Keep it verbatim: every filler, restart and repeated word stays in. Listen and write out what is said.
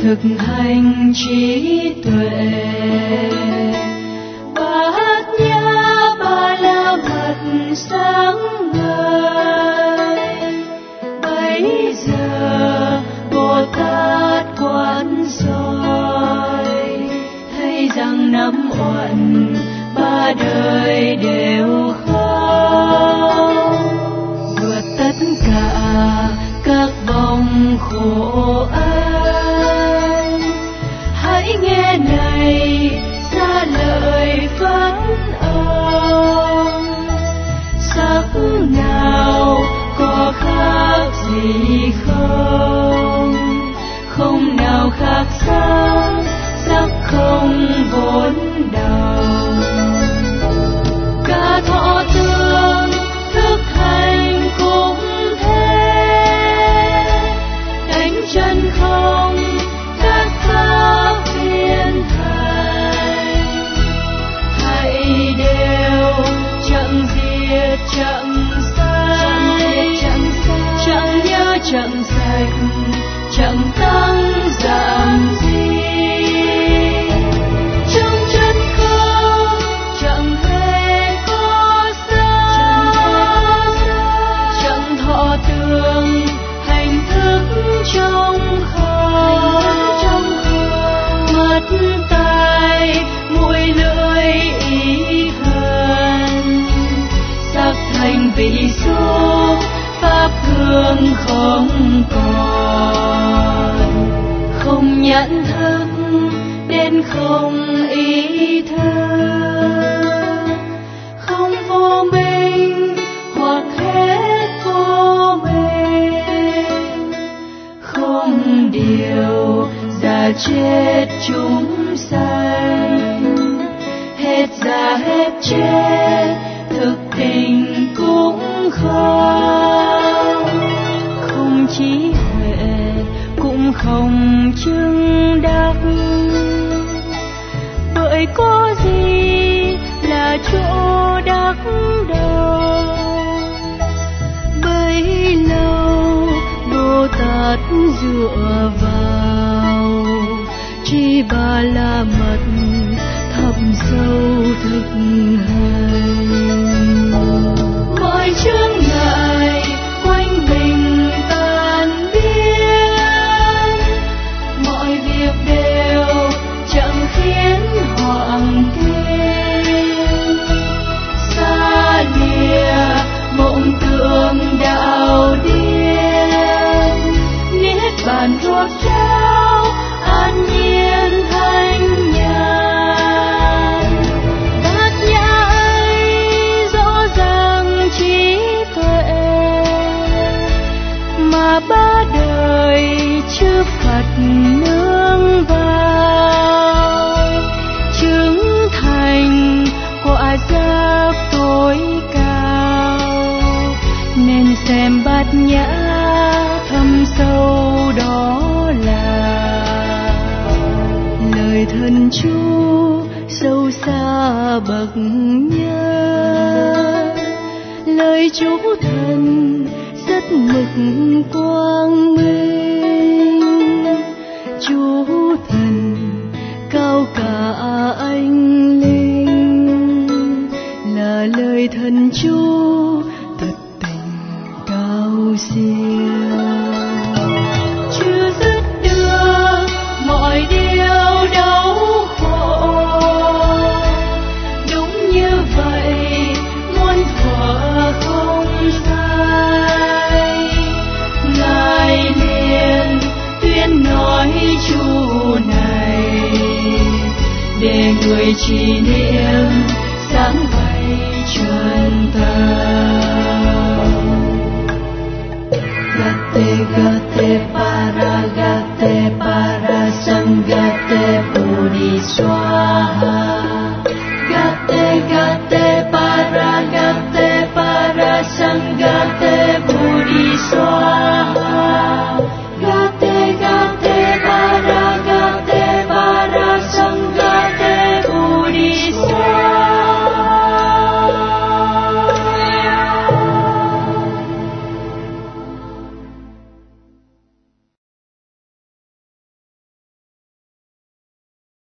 thực hành trí tuệ. Bát nhã ba la mật sáng ngời, bấy giờ Bồ Tát quán soi, thấy rằng năm uẩn ba đời đều không vượt tất cả các vòng khổ ách. Hãy nghe này ra lời phán ông, sắc nào có khác gì không, không nào khác sắc, sắc không vốn đầu. Cả thọ tương thức hành cũng thế, đánh chân không các pháp thiên thành. Hãy đều chẳng diệt chẳng sai, chẳng nhớ chẳng sạch, chẳng tăng giảm gì. Trong chân không chẳng hề có sao, chẳng thọ tương hành thức trong không, mắt tai mũi lưỡi ý hận, sắc thành vị xúc pháp hương không còn, không nhận thức đến không ý thức, không vô minh hoặc hết vô minh, không điều già chết chúng sanh, hết già hết chết thực tình cũng không, không trí huệ cũng không chứng đắc. Bởi có gì là chỗ đắc đầu, bấy lâu Bồ Tát dựa vào trí ba la mật thâm sâu thực hành. Mọi chướng ngại quanh mình tan biến, mọi việc đều chẳng khiến hoảng kinh. Xa lìa mộng tưởng đạo điên, niết bàn ruột ráo an nhiên thanh nhàn. Bát nhã ấy rõ ràng trí tuệ, mà ba đời chư Phật nương vào, chứng thành quả giác tối cao. Nên xem bát nhã thâm sâu đó là lời thân chú sâu xa bậc nhất, lời chú thần rất mực quang minh. Chú thần cao cả anh linh, là lời thần chú thật tình cao siêu. Chưa dứt được mọi điều đau khổ, đúng như vậy muôn thuở không sai. Ngài liền tuyên nói chú này, để người trì niệm sáng vậy chân tâm. Gate gate para gate para sangate puri swaha.